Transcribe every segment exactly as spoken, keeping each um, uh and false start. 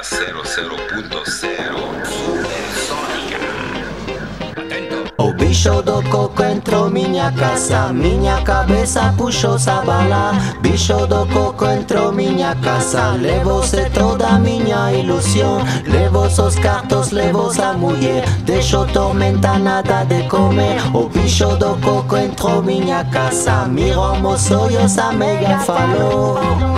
cero cero punto cero Supersónica. Atento. O bicho do coco entrou minha casa, minha cabeça puxou essa bala. Bicho do coco entrou minha casa, levou-se toda a minha ilusão. Levou-se os cartos, levou-se a mulher, deixou tormenta, nada de comer. O bicho do coco entrou minha casa, mirou meus sonhos, a mega falou.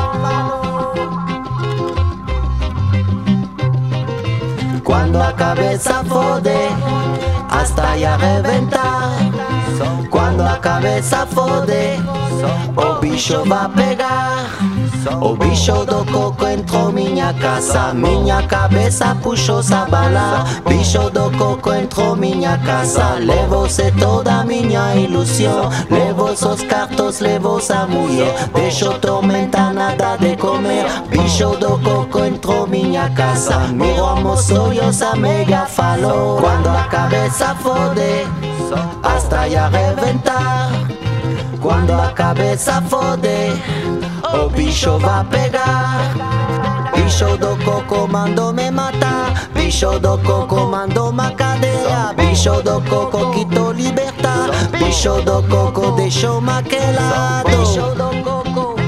Quando a cabeça fode, hasta ya reventar. Quando a cabeça fode, o bicho vai pegar. O bicho do coco entrou minha casa, minha cabeça puxou essa bala. Bicho do coco entrou minha casa, levou-se toda a minha ilusão. Levou-se os cartos, levou-se a mulher, deixou tormenta, nada de comer. Bicho do coco entrou minha casa, mirou meus sonhos, a mega falou. Quando a cabeça fode, hasta ya reventar. Quando a cabeça fode, o bicho vai pegar. Bicho do coco mandou me matar. Bicho do coco mandou uma cadeia. Bicho do coco quitou libertar. Bicho do coco deixou maquelado. Bicho do coco.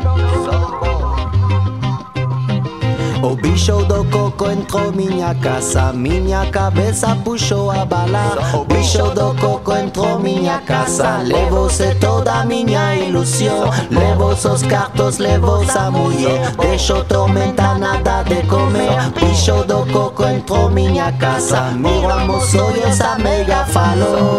O bicho do coco entrou minha casa, minha cabeça puxou a bala. O bicho do coco entrou minha casa, levou-se toda a minha ilusão. Levou-se os cartos, levou-se a mulher, deixou tormenta, nada de comer. Bicho do coco entrou minha casa, mirou meus sonhos, a mega falou.